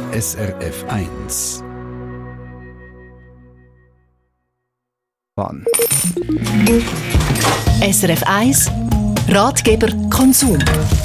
SRF 1. SRF 1 Ratgeber Konsum.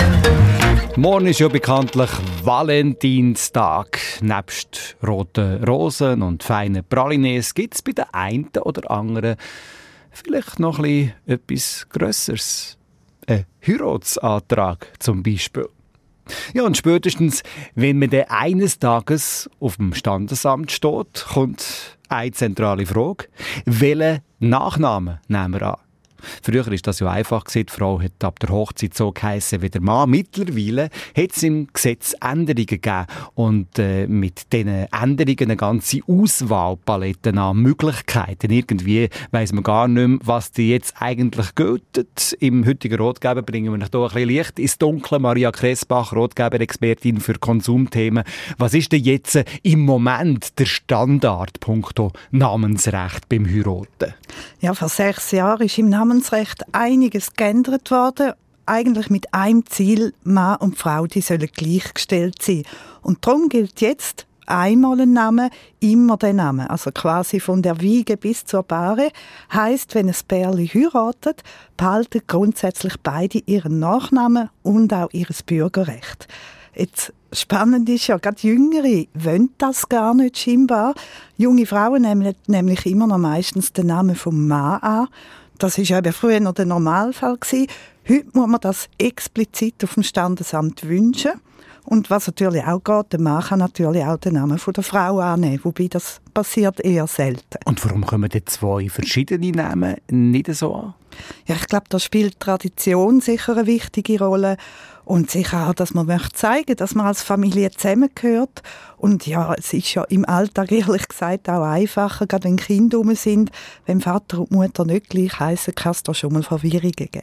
Morgen ist ja bekanntlich Valentinstag. Nebst roten Rosen und feinen Pralines gibt es bei den einen oder anderen vielleicht noch etwas Grösseres. Ein Heiratsantrag zum Beispiel. Ja, und spätestens, wenn man dann eines Tages auf dem Standesamt steht, kommt eine zentrale Frage: welchen Nachnamen nehmen wir an? Früher war das ja einfach. Die Frau hat ab der Hochzeit so geheissen wie der Mann. Mittlerweile hat es im Gesetz Änderungen gegeben. Und mit diesen Änderungen eine ganze Auswahlpalette an Möglichkeiten. Irgendwie weiss man gar nicht mehr, was die jetzt eigentlich gelten. Im heutigen Ratgeber bringen wir noch hier ein bisschen Licht ins Dunkle. Maria Kressbach, Ratgeber-Expertin für Konsumthemen. Was ist denn jetzt im Moment der Standard punkto Namensrecht beim Heiraten? Ja, vor 6 Jahren ist im Namensrecht einiges geändert worden. Eigentlich mit einem Ziel: Mann und Frau, die sollen gleichgestellt sein. Und darum gilt jetzt einmal ein Name, immer der Name. Also quasi von der Wiege bis zur Bahre. Heisst, wenn ein Pärchen heiratet, behalten grundsätzlich beide ihren Nachnamen und auch ihr Bürgerrecht. Jetzt spannend ist ja, gerade Jüngere wollen das gar nicht scheinbar. Junge Frauen nehmen nämlich immer noch meistens den Namen vom Mann an. Das war eben früher noch der Normalfall gewesen. Heute muss man das explizit auf dem Standesamt wünschen. Und was natürlich auch geht, der Mann kann natürlich auch den Namen von der Frau annehmen, wobei das passiert eher selten. Und warum kommen denn 2 verschiedene Namen nicht so an? Ja, ich glaube, da spielt Tradition sicher eine wichtige Rolle. Und sicher auch, dass man möchte zeigen, dass man als Familie zusammengehört. Und ja, es ist ja im Alltag ehrlich gesagt auch einfacher, gerade wenn Kinder rum sind. Wenn Vater und Mutter nicht gleich heissen, kann es da schon mal Verwirrungen geben.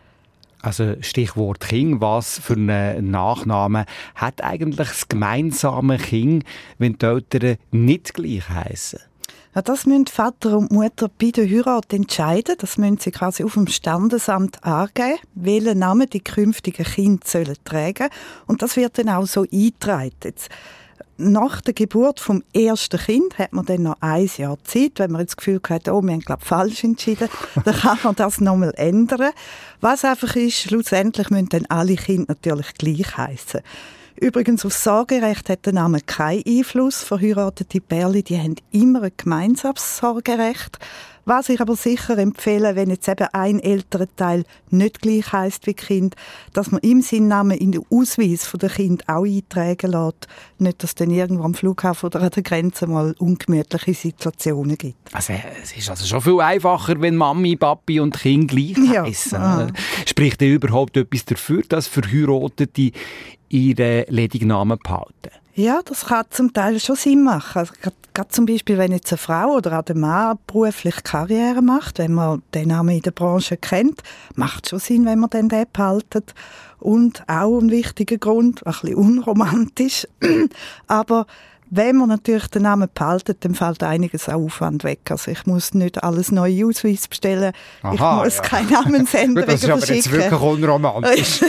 Also Stichwort Kind, was für einen Nachnamen hat eigentlich das gemeinsame Kind, wenn die Eltern nicht gleich heissen? Ja, das müssen Vater und Mutter bei der Heirat entscheiden. Das müssen sie quasi auf dem Standesamt angeben, welchen Namen die künftigen Kinder tragen sollen. Und das wird dann auch so eingetragen. Jetzt, nach der Geburt vom ersten Kind hat man dann noch 1 Jahr Zeit. Wenn man jetzt das Gefühl hat, oh, wir haben glaube falsch entschieden, dann kann man das nochmal ändern. Was einfach ist, schlussendlich müssen dann alle Kinder natürlich gleich heissen. Übrigens, auf das Sorgerecht hat der Name keinen Einfluss. Verheiratete Pärchen, die haben immer ein gemeinsames Sorgerecht. Was ich aber sicher empfehle, wenn jetzt eben ein älterer Teil nicht gleich heisst wie Kind, dass man ihm seinen Namen in den Ausweis der Kind auch eintragen lässt. Nicht, dass es dann irgendwo am Flughafen oder an der Grenze mal ungemütliche Situationen gibt. Also, es ist also schon viel einfacher, wenn Mami, Papi und Kind gleich heissen. Ja. Spricht denn überhaupt etwas dafür, dass Verheiratete ihren ledigen Namen behalten? Ja, das kann zum Teil schon Sinn machen. Also, gerade zum Beispiel, wenn jetzt eine Frau oder auch der Mann beruflich Karriere macht, wenn man den Namen in der Branche kennt, macht es schon Sinn, wenn man den behaltet. Und auch ein wichtiger Grund, ein bisschen unromantisch, aber wenn man natürlich den Namen behaltet, dann fällt einiges an Aufwand weg. Also ich muss nicht alles neue Ausweis bestellen. Aha, ich muss keine Namensänderungen das ist aber jetzt wirklich unromantisch.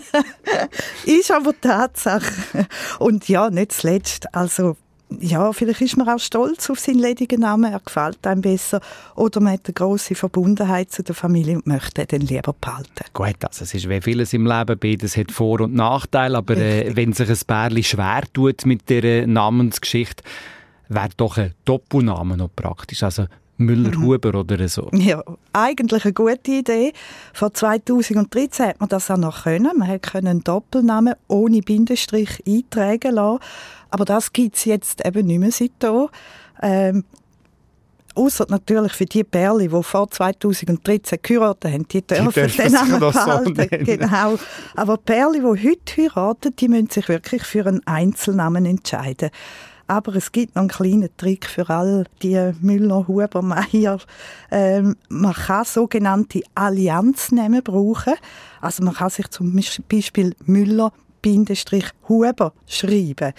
Ist aber Tatsache. Und ja, nicht zuletzt, also ja, vielleicht ist man auch stolz auf seinen ledigen Namen, er gefällt einem besser. Oder man hat eine grosse Verbundenheit zu der Familie und möchte den lieber behalten. Gut, also es ist wie vieles im Leben, beides hat Vor- und Nachteile, aber wenn sich ein Pärchen schwer tut mit der Namensgeschichte, wäre doch ein Doppelname noch praktisch, also Müller-Huber oder so. Ja, eigentlich eine gute Idee. Vor 2013 hat man das auch noch können. Man konnte einen Doppelnamen ohne Bindestrich eintragen lassen. Aber das gibt es jetzt eben nicht mehr seitdem. Ausser natürlich für die Pärchen, die vor 2013 geheiratet haben, die dürfen den Namen behalten. So genau. Aber Pärchen, die heute heiraten, die müssen sich wirklich für einen Einzelnamen entscheiden. Aber es gibt noch einen kleinen Trick für all die Müller, Huber, Meier. Man kann sogenannte Allianznamen brauchen. Also man kann sich zum Beispiel Müller-Huber schreiben.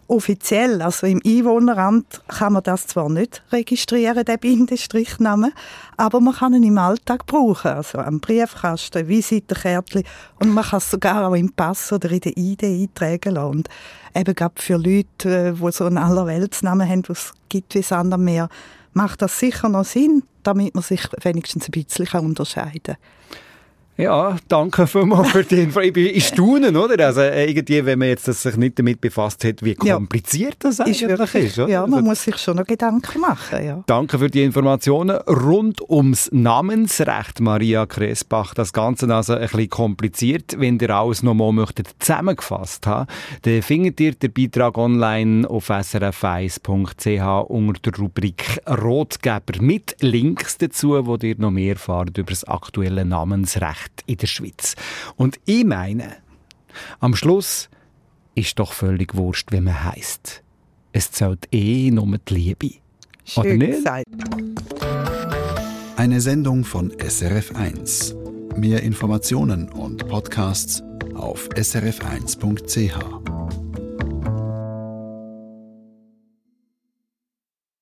offiziell, also im Einwohneramt, kann man das zwar nicht registrieren, den Bindestrichnamen, aber man kann ihn im Alltag brauchen, also am Briefkasten, Visitenkärtchen, und man kann es sogar auch im Pass oder in der ID eintragen lassen. Und eben gerade für Leute, die so einen Allerweltsnamen haben, was es gibt wie Sand am Meer, macht das sicher noch Sinn, damit man sich wenigstens ein bisschen unterscheiden kann. Ja, danke vielmals für die Info. Ich bin in Staunen, oder? Also irgendwie, wenn man jetzt sich nicht damit befasst hat, wie kompliziert das eigentlich ist. Oder? Ja, man muss sich schon noch Gedanken machen. Ja. Danke für die Informationen rund ums Namensrecht, Maria Kressbach. Das Ganze also ein bisschen kompliziert. Wenn ihr alles noch mal zusammengefasst haben möchtet, dann findet ihr den Beitrag online auf srf1.ch unter der Rubrik Rotgeber mit Links dazu, wo ihr noch mehr erfahrt über das aktuelle Namensrecht in der Schweiz. Und ich meine, am Schluss ist doch völlig wurscht, wie man heisst. Es zählt nur die Liebe. Schön oder nicht? Gesagt. Eine Sendung von SRF1. Mehr Informationen und Podcasts auf srf1.ch.